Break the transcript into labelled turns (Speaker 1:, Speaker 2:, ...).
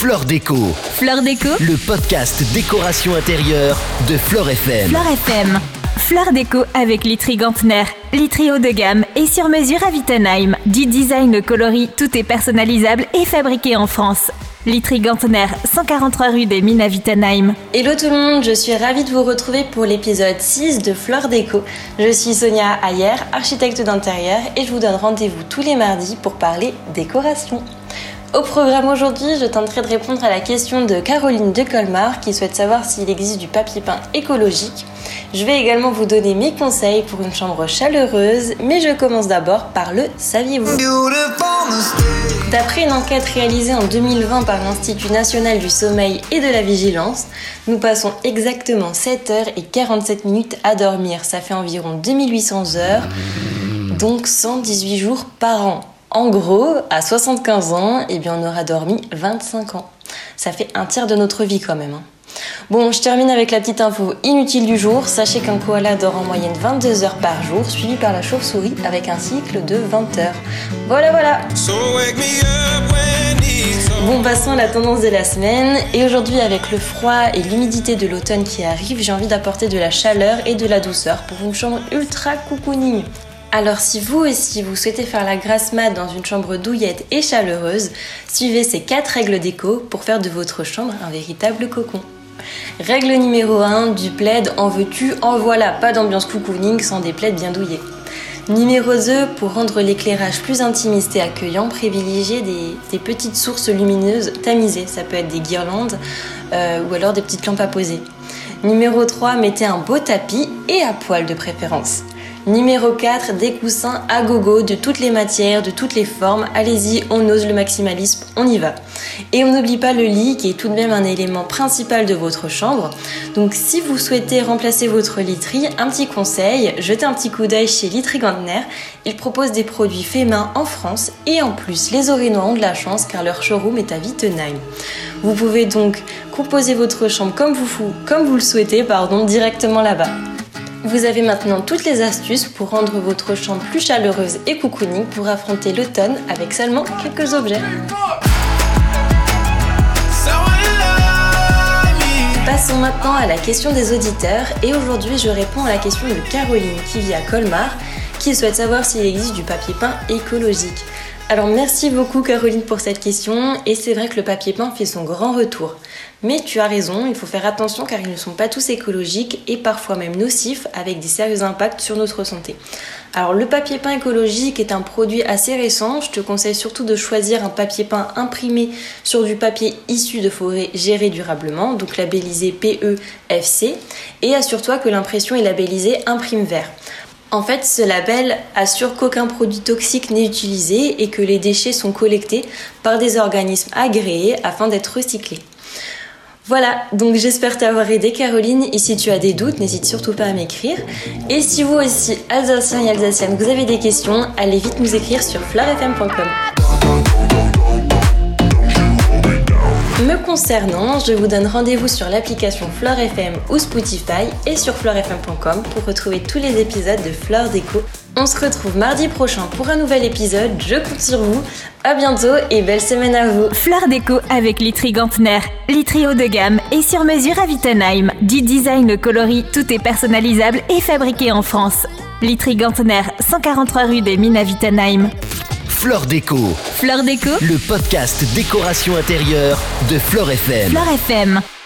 Speaker 1: Fleur Déco.
Speaker 2: Fleur Déco,
Speaker 1: Le podcast décoration intérieure de Fleur FM.
Speaker 2: Fleur FM. Fleur Déco avec Literie Gantner. Literie haut de gamme et sur mesure à Wittenheim. Du design au coloris, tout est personnalisable et fabriqué en France. Literie Gantner, 143 rue des Mines à Wittenheim.
Speaker 3: Hello tout le monde, je suis ravie de vous retrouver pour l'épisode 6 de Fleur Déco. Je suis Sonia Ayer, architecte d'intérieur et je vous donne rendez-vous tous les mardis pour parler décoration. Au programme aujourd'hui, je tenterai de répondre à la question de Caroline de Colmar qui souhaite savoir s'il existe du papier peint écologique. Je vais également vous donner mes conseils pour une chambre chaleureuse, mais je commence d'abord par le saviez-vous. D'après une enquête réalisée en 2020 par l'Institut national du sommeil et de la vigilance, nous passons exactement 7h47 à dormir. Ça fait environ 2800 heures, donc 118 jours par an. En gros, à 75 ans, on aura dormi 25 ans. Ça fait un tiers de notre vie quand même. Bon, je termine avec la petite info inutile du jour. Sachez qu'un koala dort en moyenne 22 heures par jour, suivi par la chauve-souris avec un cycle de 20 heures. Voilà. Bon, passons à la tendance de la semaine. Et aujourd'hui, avec le froid et l'humidité de l'automne qui arrive, j'ai envie d'apporter de la chaleur et de la douceur pour une chambre ultra cocooning. Alors si vous aussi vous souhaitez faire la grasse mat dans une chambre douillette et chaleureuse, suivez ces 4 règles déco pour faire de votre chambre un véritable cocon. Règle numéro 1, du plaid en veux-tu, en voilà, pas d'ambiance cocooning sans des plaids bien douillés. Numéro 2, pour rendre l'éclairage plus intimiste et accueillant, privilégiez des petites sources lumineuses tamisées, ça peut être des guirlandes ou alors des petites lampes à poser. Numéro 3, mettez un beau tapis et à poil de préférence. Numéro 4, des coussins à gogo de toutes les matières, de toutes les formes. Allez-y, on ose le maximalisme, on y va. Et on n'oublie pas le lit qui est tout de même un élément principal de votre chambre. Donc si vous souhaitez remplacer votre literie, un petit conseil, jetez un petit coup d'œil chez Literie Gantner. Ils proposent des produits faits main en France et en plus les Orénois ont de la chance car leur showroom est à Wittenheim. Vous pouvez donc composer votre chambre comme vous le souhaitez, directement là-bas. Vous avez maintenant toutes les astuces pour rendre votre chambre plus chaleureuse et cocooning pour affronter l'automne avec seulement quelques objets. Passons maintenant à la question des auditeurs et aujourd'hui je réponds à la question de Caroline qui vit à Colmar qui souhaite savoir s'il existe du papier peint écologique. Alors merci beaucoup Caroline pour cette question et c'est vrai que le papier peint fait son grand retour. Mais tu as raison, il faut faire attention car ils ne sont pas tous écologiques et parfois même nocifs avec des sérieux impacts sur notre santé. Alors le papier peint écologique est un produit assez récent, je te conseille surtout de choisir un papier peint imprimé sur du papier issu de forêts gérées durablement, donc labellisé PEFC et assure-toi que l'impression est labellisée Imprime Vert. En fait, ce label assure qu'aucun produit toxique n'est utilisé et que les déchets sont collectés par des organismes agréés afin d'être recyclés. Voilà, donc j'espère t'avoir aidé Caroline et si tu as des doutes, n'hésite surtout pas à m'écrire. Et si vous aussi, Alsaciens et Alsaciennes, vous avez des questions, allez vite nous écrire sur fleurfm.com. Me concernant, je vous donne rendez-vous sur l'application Fleur FM ou Spotify et sur fleurfm.com pour retrouver tous les épisodes de Fleur Déco. On se retrouve mardi prochain pour un nouvel épisode, je compte sur vous. À bientôt et belle semaine à vous.
Speaker 2: Fleur Déco avec Literie Gantner. Literie haut de gamme et sur mesure à Wittenheim. Du design au coloris, tout est personnalisable et fabriqué en France. Literie Gantner, 143 rue des Mines à Wittenheim.
Speaker 1: Fleur Déco.
Speaker 2: Fleur Déco,
Speaker 1: Le podcast décoration intérieure de Fleur FM.
Speaker 2: Fleur FM.